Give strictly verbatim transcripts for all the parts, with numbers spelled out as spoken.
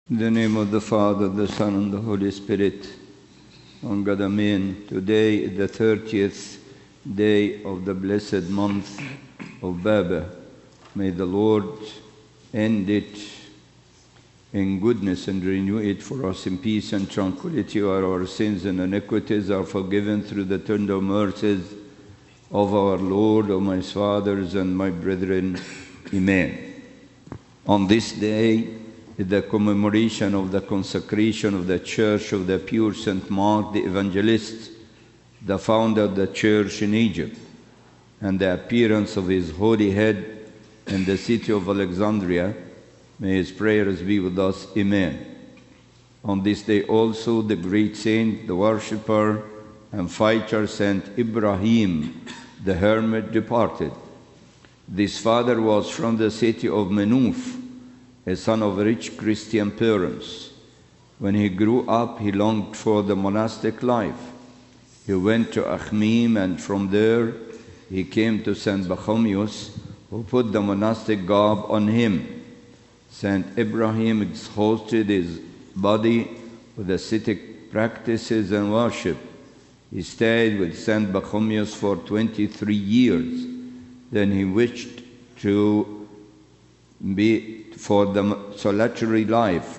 In the name of the Father, the Son, and the Holy Spirit, one God, Amen. Today is the thirtieth day of the blessed month of Baba. May the Lord end it in goodness and renew it for us in peace and tranquility, where our sins and iniquities are forgiven through the tender mercies of our Lord, O my fathers and my brethren. Amen. On this day, the commemoration of the consecration of the Church of the pure Saint Mark the Evangelist, the founder of the Church in Egypt, and the appearance of his holy head in the city of Alexandria. May his prayers be with us. Amen. On this day also, the great saint, the worshipper and fighter Saint Ibrahim, the hermit, departed. This father was from the city of Menuf, a son of rich Christian parents. When he grew up, he longed for the monastic life. He went to Akhmim, and from there he came to Saint Pachomius, who put the monastic garb on him. Saint Ibrahim exhausted his body with ascetic practices and worship. He stayed with Saint Pachomius for twenty-three years. Then he wished to be for the solitary life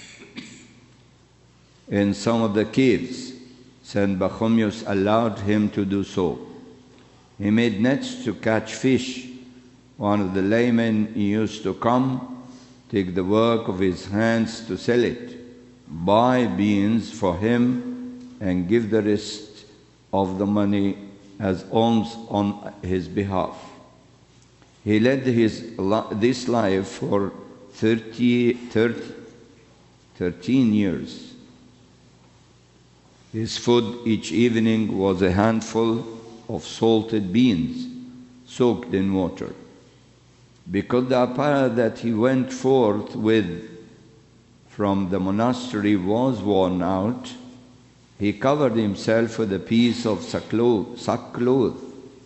in some of the caves. Saint Pachomius allowed him to do so. He made nets to catch fish. One of the laymen used to come, take the work of his hands to sell it, buy beans for him, and give the rest of the money as alms on his behalf. He led his, this life for thirty, thirty, thirteen years. His food each evening was a handful of salted beans soaked in water. Because the apparel that he went forth with from the monastery was worn out, he covered himself with a piece of sackcloth, sackcloth,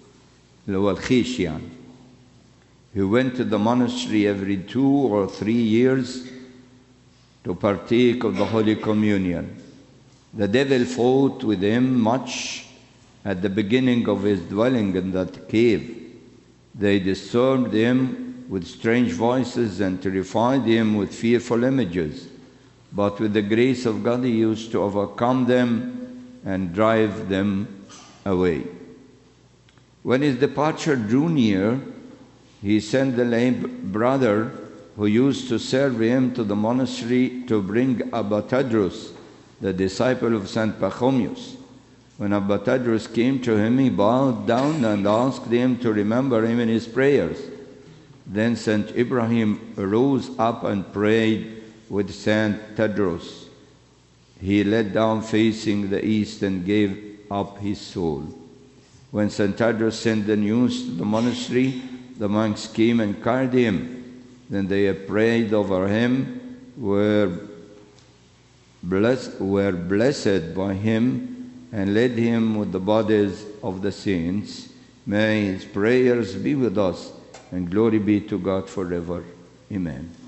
He went to the monastery every two or three years to partake of the Holy Communion. The devil fought with him much at the beginning of his dwelling in that cave. They disturbed him with strange voices and terrified him with fearful images. But with the grace of God, he used to overcome them and drive them away. When his departure drew near, he sent the lame brother who used to serve him to the monastery to bring Abba Tadros, the disciple of Saint Pachomius. When Abba Tadros came to him, he bowed down and asked him to remember him in his prayers. Then Saint Ibrahim rose up and prayed with Saint Tadros. He lay down facing the east and gave up his soul. When Saint Tadros sent the news to the monastery, the monks came and carried him. Then they prayed over him, were blessed, were blessed by him, and led him with the bodies of the saints. May his prayers be with us, and glory be to God forever. Amen.